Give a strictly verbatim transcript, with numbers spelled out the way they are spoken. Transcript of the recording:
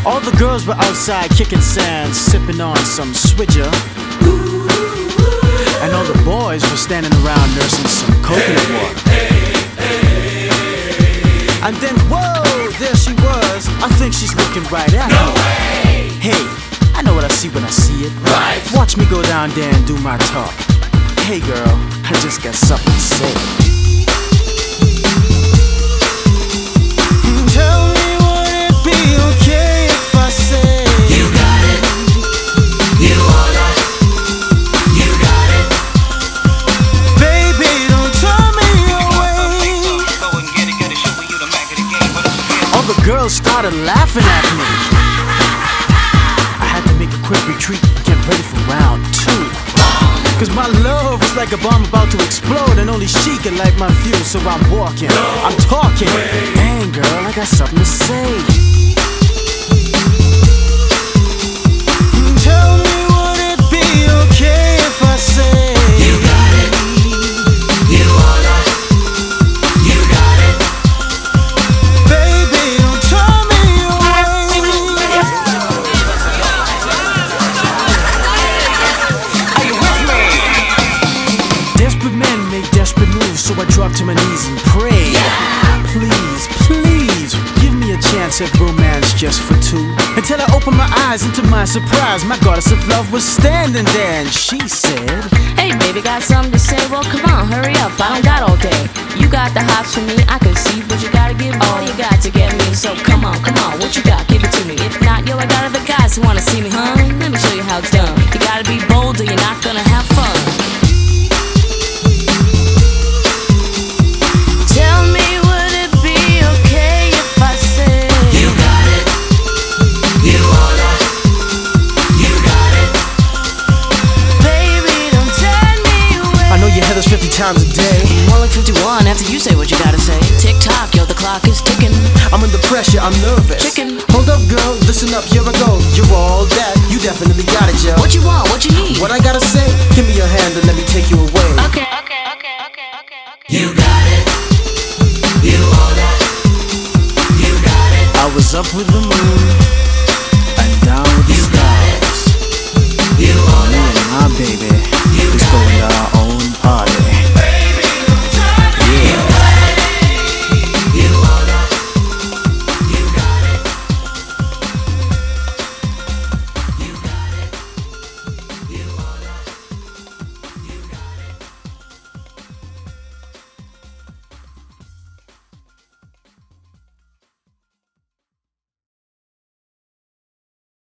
All the girls were outside kicking sand, sipping on some swidger. And all the boys were standing around nursing some coconut water. And then, whoa, there she was. I think she's looking right at No me. way. Hey, I know what I see when I see it. Right. Watch me go down there and do my talk. Hey girl, I just got something to say. Tell me, would it be okay if I say You got it. You wanna. You got it. baby, don't turn me away? All the girls started laughing at me. I had to make a quick retreat and get ready for round two. Cause my love was like a bomb about to explode, and only she could light my fuse. So I'm walking, I'm talking. Dang girl, I got something to say. Tell me, would it be okay if I say You got it. You wanna. You got it. baby, don't turn me away? Are you with me? Desperate men make desperate moves, so I drop to my knees and pray. Please, please, give me a chance at romance just for two. Until I opened my eyes, and to my surprise, my goddess of love was standing there, and she said, Hey baby, got something to say? Well come on, hurry up, I don't got all day. You got the hots for me, I can see, but you gotta give all you got to get me. So come on, come on, what you got, give it to me. If not, yo, I got other guys who wanna see me, huh? Let me show you how it's done. You gotta be bold or you're not gonna have fun. Tell me, would it be okay if I say You got it. You wanna. You got it. baby, don't turn me away? I know you hear this fifty times a day. More like fifty-one after you say what you gotta say. Tick tock, yo, the clock is ticking. I'm under pressure, I'm nervous. Chicken. Hold up, girl, listen up, here I go. You're all that, you definitely got it, yo. What you want, what you need? What I gotta say? Give me your hand and let me take you away. Okay, okay, okay, okay, okay, okay. You got it. You wanna. You got it. I was up with the moon and down with the You got it. stars. You Me wanna. and my baby You was got going it. our